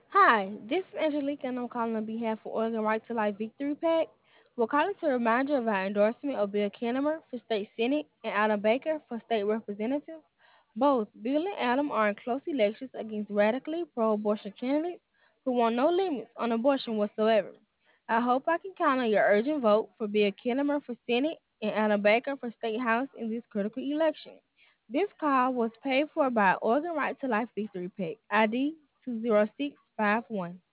Hi, this is Angelique, and I'm calling on behalf of Oregon Right to Life Victory PAC. We're calling to remind you of our endorsement of Bill Kinnemer for State Senate and Adam Baker for State Representative. Both Bill and Adam are in close elections against radically pro abortion candidates who want no limits on abortion whatsoever. I hope I can count on your urgent vote for Bill Kinnemer for Senate and Adam Baker for State House in this critical election. This call was paid for by Oregon Right to Life Victory PAC, ID 20651.